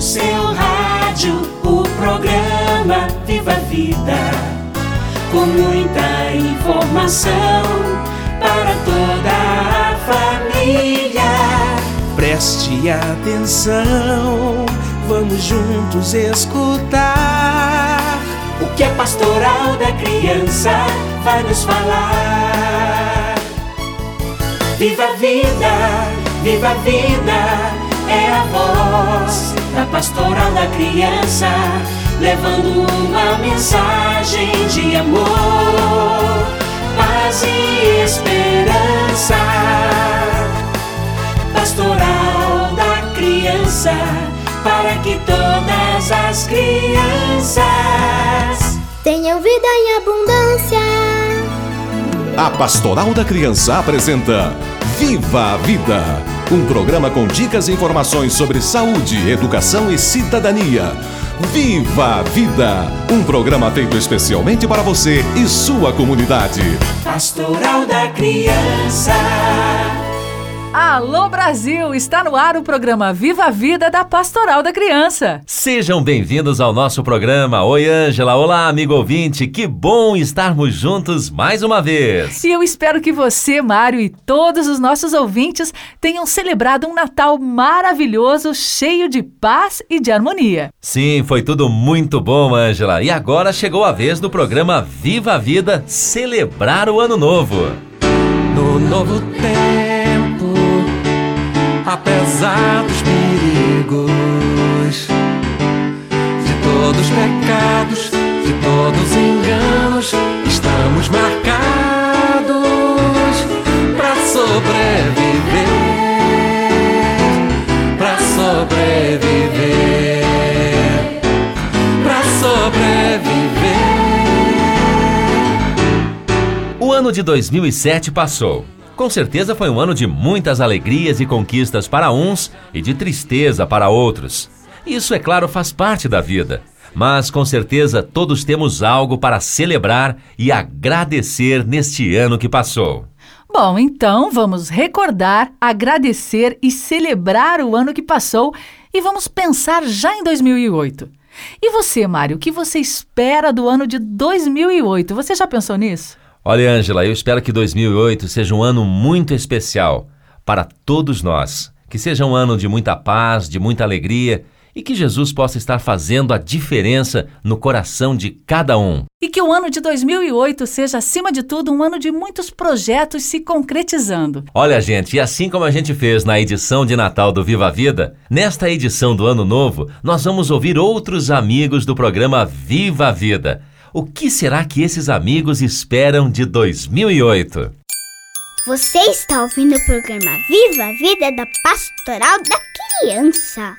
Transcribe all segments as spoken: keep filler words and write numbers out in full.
seu rádio, o programa Viva a Vida, com muita informação para toda a família. Preste atenção, vamos juntos escutar o que a Pastoral da Criança vai nos falar. Viva a vida, viva a vida, é a voz da Pastoral da Criança, levando uma mensagem de amor, paz e esperança. Pastoral da Criança, para que todas as crianças tenham vida em abundância. A Pastoral da Criança apresenta Viva a Vida, um programa com dicas e informações sobre saúde, educação e cidadania. Viva a Vida, um programa feito especialmente para você e sua comunidade. Pastoral da Criança. Alô Brasil, está no ar o programa Viva a Vida da Pastoral da Criança. Sejam bem-vindos ao nosso programa. Oi Ângela, olá amigo ouvinte, que bom estarmos juntos mais uma vez. E eu espero que você, Mário, e todos os nossos ouvintes tenham celebrado um Natal maravilhoso, cheio de paz e de harmonia. Sim, foi tudo muito bom, Ângela. E agora chegou a vez do programa Viva a Vida celebrar o Ano Novo. no novo tempo, apesar dos perigos, de todos os pecados, de todos os enganos, estamos marcados para sobreviver, para sobreviver, para sobreviver. O ano de dois mil e sete passou. Com certeza foi um ano de muitas alegrias e conquistas para uns e de tristeza para outros. Isso, é claro, faz parte da vida. Mas, com certeza, todos temos algo para celebrar e agradecer neste ano que passou. Bom, então vamos recordar, agradecer e celebrar o ano que passou e vamos pensar já em dois mil e oito. E você, Mário, o que você espera do ano de dois mil e oito? Você já pensou nisso? Olha, Ângela, eu espero que dois mil e oito seja um ano muito especial para todos nós. Que seja um ano de muita paz, de muita alegria e que Jesus possa estar fazendo a diferença no coração de cada um. E que o ano de dois mil e oito seja, acima de tudo, um ano de muitos projetos se concretizando. Olha, gente, e assim como a gente fez na edição de Natal do Viva a Vida, nesta edição do Ano Novo, nós vamos ouvir outros amigos do programa Viva a Vida. O que será que esses amigos esperam de dois mil e oito? Você está ouvindo o programa Viva a Vida da Pastoral da Criança.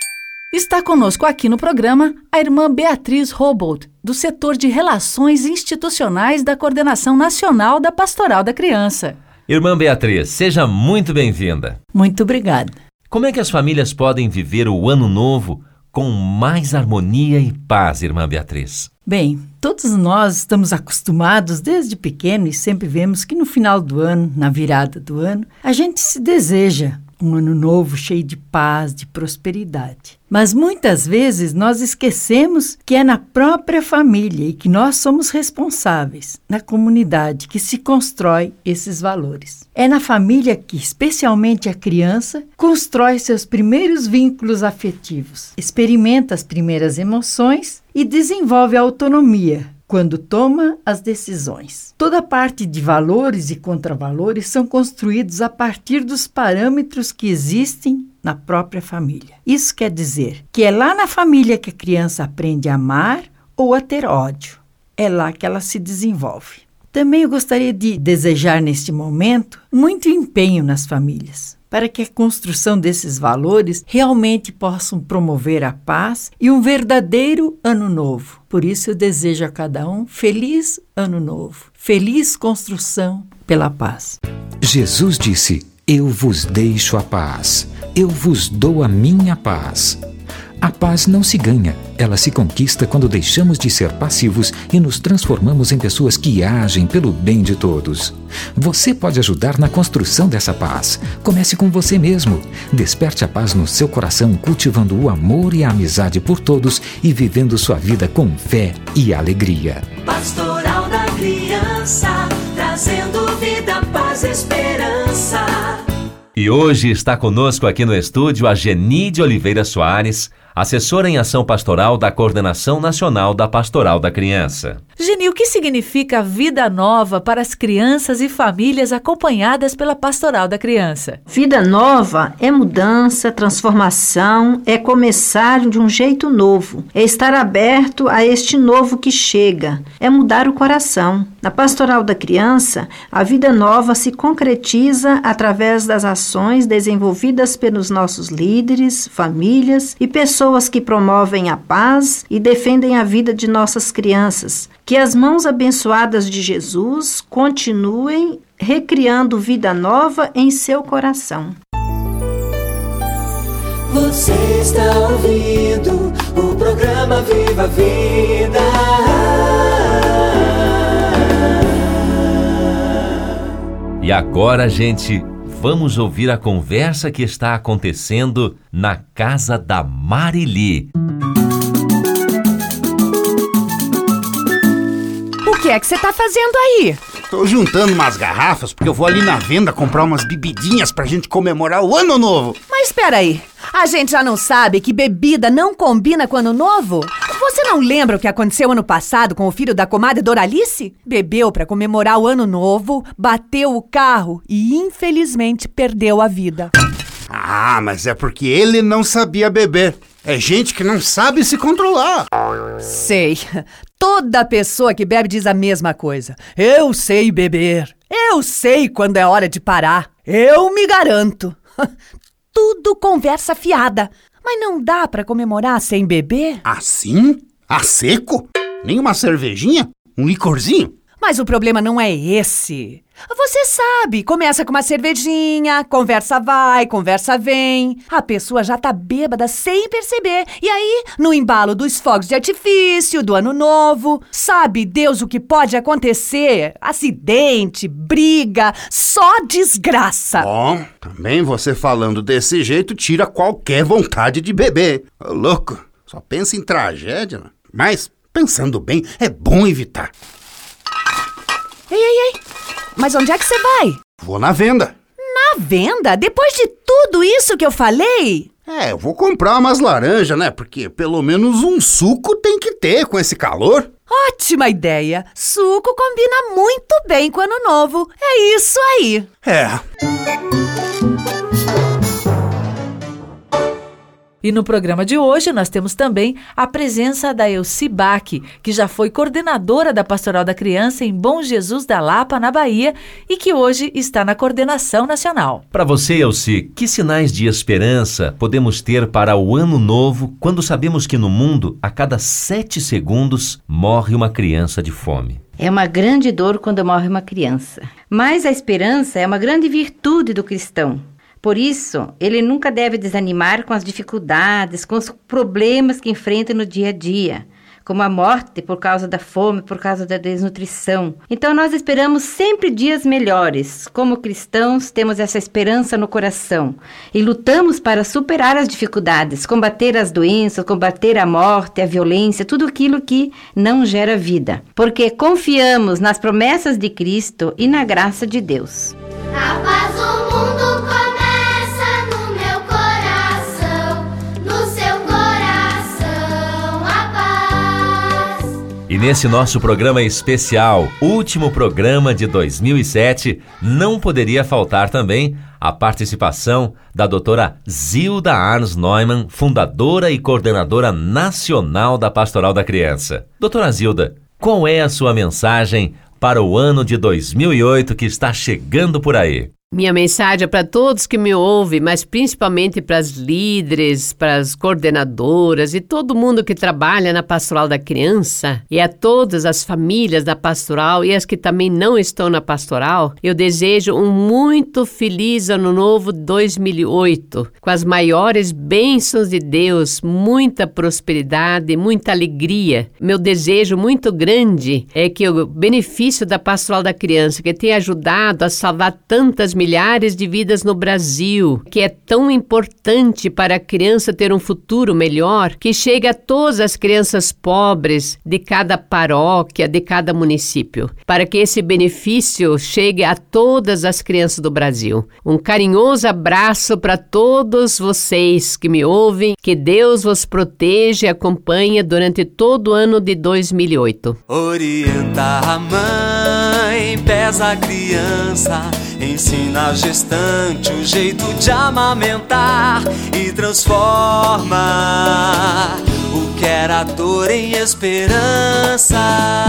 Está conosco aqui no programa a irmã Beatriz Robold, do setor de Relações Institucionais da Coordenação Nacional da Pastoral da Criança. Irmã Beatriz, seja muito bem-vinda. Muito obrigada. Como é que as famílias podem viver o Ano Novo com mais harmonia e paz, irmã Beatriz? Bem, todos nós estamos acostumados desde pequeno e sempre vemos que no final do ano, na virada do ano, a gente se deseja um ano novo cheio de paz, de prosperidade. Mas muitas vezes nós esquecemos que é na própria família e que nós somos responsáveis, na comunidade, que se constrói esses valores. É na família que, especialmente a criança, constrói seus primeiros vínculos afetivos, experimenta as primeiras emoções e desenvolve a autonomia quando toma as decisões. Toda parte de valores e contravalores são construídos a partir dos parâmetros que existem na própria família. Isso quer dizer que é lá na família que a criança aprende a amar ou a ter ódio. É lá que ela se desenvolve. Também eu gostaria de desejar neste momento muito empenho nas famílias, para que a construção desses valores realmente possam promover a paz e um verdadeiro ano novo. Por isso eu desejo a cada um feliz ano novo, feliz construção pela paz. Jesus disse: eu vos deixo a paz, eu vos dou a minha paz. A paz não se ganha, ela se conquista quando deixamos de ser passivos e nos transformamos em pessoas que agem pelo bem de todos. Você pode ajudar na construção dessa paz. Comece com você mesmo. Desperte a paz no seu coração, cultivando o amor e a amizade por todos e vivendo sua vida com fé e alegria. Pastoral da Criança, trazendo vida, paz e esperança. E hoje está conosco aqui no estúdio a Geni de Oliveira Soares, assessora em ação pastoral da Coordenação Nacional da Pastoral da Criança. Geni, o que significa vida nova para as crianças e famílias acompanhadas pela Pastoral da Criança? Vida nova é mudança, transformação, é começar de um jeito novo, é estar aberto a este novo que chega, é mudar o coração. Na Pastoral da Criança, a vida nova se concretiza através das ações desenvolvidas pelos nossos líderes, famílias e pessoas que promovem a paz e defendem a vida de nossas crianças. Que as mãos abençoadas de Jesus continuem recriando vida nova em seu coração. Você está ouvindo o programa Viva a Vida. E agora, gente, vamos ouvir a conversa que está acontecendo na casa da Marili. O que é que você tá fazendo aí? Tô juntando umas garrafas porque eu vou ali na venda comprar umas bebidinhas pra gente comemorar o Ano Novo. Mas espera aí, a gente já não sabe que bebida não combina com Ano Novo? Você não lembra o que aconteceu ano passado com o filho da comadre Doralice? Bebeu pra comemorar o Ano Novo, bateu o carro e infelizmente perdeu a vida. Ah, mas é porque ele não sabia beber. É gente que não sabe se controlar. Sei. Toda pessoa que bebe diz a mesma coisa. Eu sei beber. Eu sei quando é hora de parar. Eu me garanto. Tudo conversa fiada. Mas não dá pra comemorar sem beber? Assim? A seco? Nem uma cervejinha? Um licorzinho? Mas o problema não é esse. Você sabe, começa com uma cervejinha, conversa vai, conversa vem. A pessoa já tá bêbada sem perceber. E aí, no embalo dos fogos de artifício, do Ano Novo, sabe Deus o que pode acontecer? Acidente, briga, só desgraça. Bom, também você falando desse jeito tira qualquer vontade de beber. Ô, louco, só pensa em tragédia. Mas, pensando bem, é bom evitar. Ei, ei, ei. Mas onde é que você vai? Vou na venda. Na venda? Depois de tudo isso que eu falei? É, eu vou comprar umas laranjas, né? Porque pelo menos um suco tem que ter com esse calor. Ótima ideia. Suco combina muito bem com o Ano Novo. É isso aí. É. E no programa de hoje nós temos também a presença da Elci Bach, que já foi coordenadora da Pastoral da Criança em Bom Jesus da Lapa, na Bahia, e que hoje está na Coordenação Nacional. Para você, Elci, que sinais de esperança podemos ter para o Ano Novo quando sabemos que no mundo, a cada sete segundos, morre uma criança de fome? É uma grande dor quando morre uma criança, mas a esperança é uma grande virtude do cristão. Por isso, ele nunca deve desanimar com as dificuldades, com os problemas que enfrenta no dia a dia, como a morte por causa da fome, por causa da desnutrição. Então, nós esperamos sempre dias melhores. Como cristãos, temos essa esperança no coração e lutamos para superar as dificuldades, combater as doenças, combater a morte, a violência, tudo aquilo que não gera vida, porque confiamos nas promessas de Cristo e na graça de Deus. A paz do mundo E nesse nosso programa especial, último programa de dois mil e sete, não poderia faltar também a participação da doutora Zilda Arns Neumann, fundadora e coordenadora nacional da Pastoral da Criança. Doutora Zilda, qual é a sua mensagem para o ano de dois mil e oito que está chegando por aí? Minha mensagem é para todos que me ouvem, mas principalmente para as líderes, para as coordenadoras e todo mundo que trabalha na Pastoral da Criança, e a todas as famílias da Pastoral e as que também não estão na Pastoral. Eu desejo um muito feliz Ano Novo dois mil e oito, com as maiores bênçãos de Deus, muita prosperidade, muita alegria. Meu desejo muito grande é que o benefício da Pastoral da Criança, que tem ajudado a salvar tantas milhares de vidas no Brasil, que é tão importante para a criança ter um futuro melhor, que chegue a todas as crianças pobres de cada paróquia, de cada município, para que esse benefício chegue a todas as crianças do Brasil. Um carinhoso abraço para todos vocês que me ouvem, que Deus vos proteja e acompanhe durante todo o ano de dois mil e oito. Orienta a mãe, pesa a criança, ensina a gestante o jeito de amamentar e transforma o que era dor em esperança.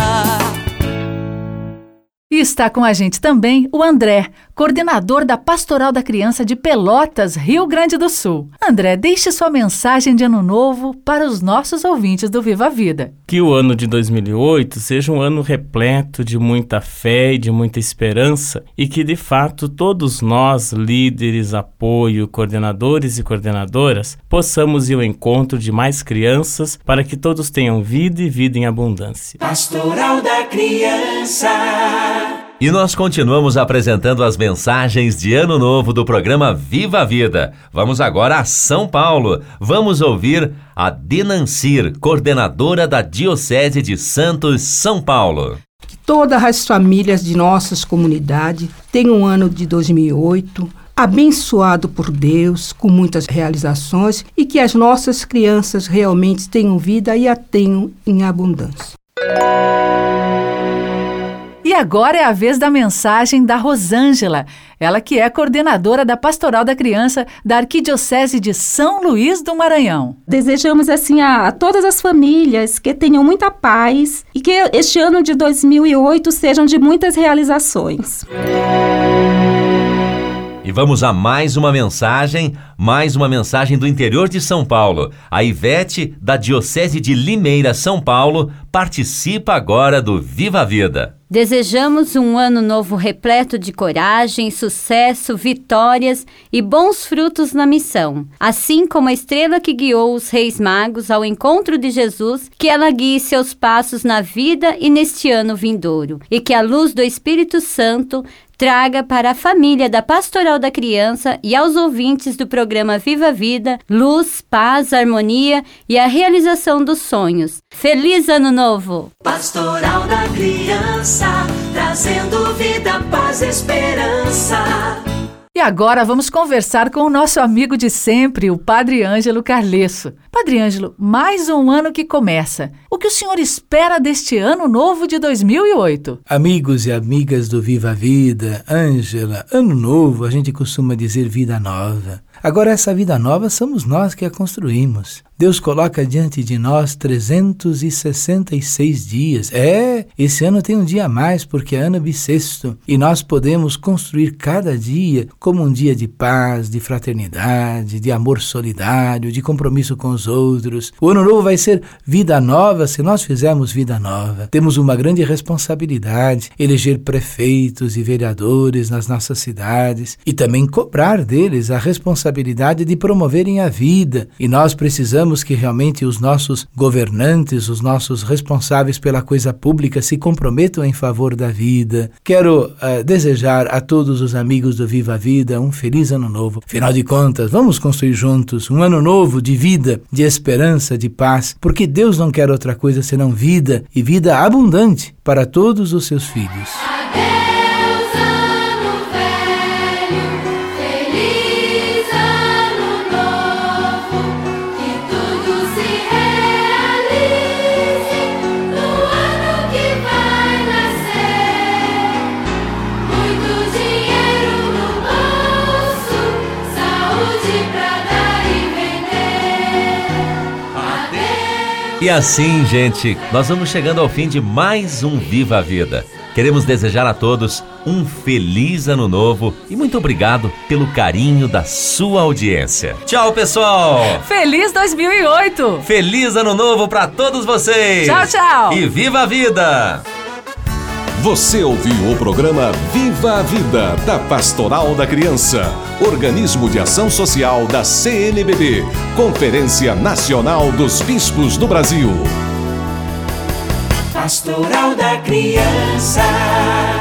E está com a gente também o André, coordenador da Pastoral da Criança de Pelotas, Rio Grande do Sul. André, deixe sua mensagem de Ano Novo para os nossos ouvintes do Viva a Vida. Que o ano de dois mil e oito seja um ano repleto de muita fé e de muita esperança, e que de fato todos nós, líderes, apoio, coordenadores e coordenadoras, possamos ir ao encontro de mais crianças para que todos tenham vida e vida em abundância. Pastoral da Criança. E nós continuamos apresentando as mensagens de Ano Novo do programa Viva a Vida. Vamos agora a São Paulo. Vamos ouvir a Denancir, coordenadora da Diocese de Santos, São Paulo. Que todas as famílias de nossas comunidades tenham um ano de dois mil e oito abençoado por Deus, com muitas realizações, e que as nossas crianças realmente tenham vida e a tenham em abundância. E agora é a vez da mensagem da Rosângela, ela que é coordenadora da Pastoral da Criança da Arquidiocese de São Luís do Maranhão. Desejamos assim a, a todas as famílias que tenham muita paz e que este ano de dois mil e oito sejam de muitas realizações. E vamos a mais uma mensagem, mais uma mensagem do interior de São Paulo. A Ivete, da Diocese de Limeira, São Paulo, participa agora do Viva a Vida. Desejamos um ano novo repleto de coragem, sucesso, vitórias e bons frutos na missão. Assim como a estrela que guiou os reis magos ao encontro de Jesus, que ela guie seus passos na vida e neste ano vindouro. E que a luz do Espírito Santo traga para a família da Pastoral da Criança e aos ouvintes do programa Viva a Vida, luz, paz, harmonia e a realização dos sonhos. Feliz Ano Novo! Pastoral da Criança, trazendo vida, paz e esperança. E agora vamos conversar com o nosso amigo de sempre, o Padre Ângelo Carlesso. Padre Ângelo, mais um ano que começa. O que o senhor espera deste ano novo de dois mil e oito? Amigos e amigas do Viva a Vida, Ângela, ano novo, a gente costuma dizer vida nova. Agora, essa vida nova somos nós que a construímos. Deus coloca diante de nós trezentos e sessenta e seis dias. É, esse ano tem um dia a mais porque é ano bissexto. E nós podemos construir cada dia como um dia de paz, de fraternidade, de amor solidário, de compromisso com os outros. O ano novo vai ser vida nova se nós fizermos vida nova. Temos uma grande responsabilidade, eleger prefeitos e vereadores nas nossas cidades e também cobrar deles a responsabilidade de promoverem a vida. E nós precisamos que realmente os nossos governantes, os nossos responsáveis pela coisa pública se comprometam em favor da vida. Quero uh, desejar a todos os amigos do Viva a Vida um feliz ano novo. Afinal de contas, vamos construir juntos um ano novo de vida, de esperança, de paz, porque Deus não quer outra coisa senão vida e vida abundante para todos os seus filhos. E assim, gente, nós vamos chegando ao fim de mais um Viva a Vida. queremos desejar a todos um feliz ano novo e muito obrigado pelo carinho da sua audiência. Tchau, pessoal! Feliz dois mil e oito! Feliz ano novo para todos vocês! Tchau, tchau! E viva a vida! Você ouviu o programa Viva a Vida, da Pastoral da Criança, organismo de ação social da C N B B, Conferência Nacional dos Bispos do Brasil. Pastoral da Criança.